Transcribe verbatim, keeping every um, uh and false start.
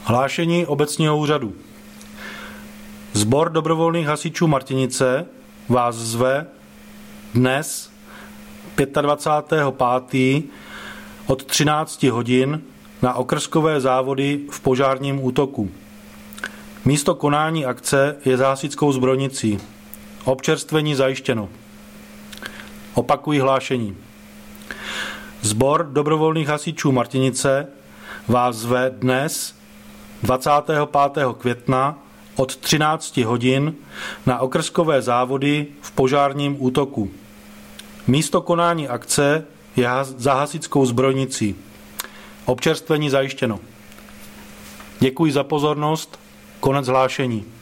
Hlášení obecního úřadu. Sbor dobrovolných hasičů Martinice vás zve dnes dvacátého pátého pátého od třinácti hodin na okrskové závody v požárním útoku. Místo konání akce je za hasičskou zbrojnicí. Občerstvení zajištěno. Opakuji hlášení. Sbor dobrovolných hasičů Martinice vás zve dnes dvacátého pátého května od třinácti hodin na okrskové závody v požárním útoku. Místo konání akce je za hasičskou zbrojnicí. Občerstvení zajištěno. Děkuji za pozornost. Konec hlášení.